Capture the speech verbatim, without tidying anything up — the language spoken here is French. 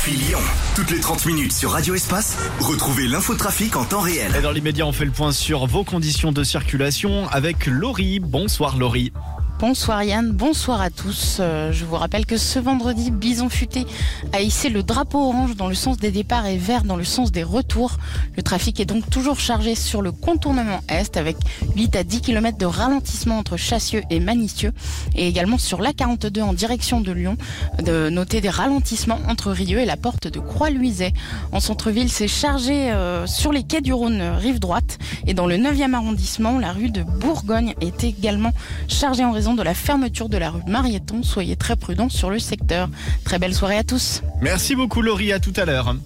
depuis Lyon. Toutes les trente minutes sur Radio Espace, retrouvez l'infotrafic en temps réel. Et dans l'immédiat, on fait le point sur vos conditions de circulation avec Laurie. Bonsoir Laurie. Bonsoir Yann, bonsoir à tous. Euh, je vous rappelle que ce vendredi, Bison Futé a hissé le drapeau orange dans le sens des départs et vert dans le sens des retours. Le trafic est donc toujours chargé sur le contournement Est avec huit à dix kilomètres de ralentissement entre Chassieux et Manicieux et également sur l'A quarante-deux en direction de Lyon. De noter des ralentissements entre Rieux et la porte de Croix-Luizet. En centre-ville, c'est chargé euh, sur les quais du Rhône, rive droite, et dans le neuvième arrondissement, la rue de Bourgogne est également chargée en raison de la fermeture de la rue Marieton. Soyez très prudents sur le secteur. Très belle soirée à tous. Merci beaucoup Laurie, à tout à l'heure.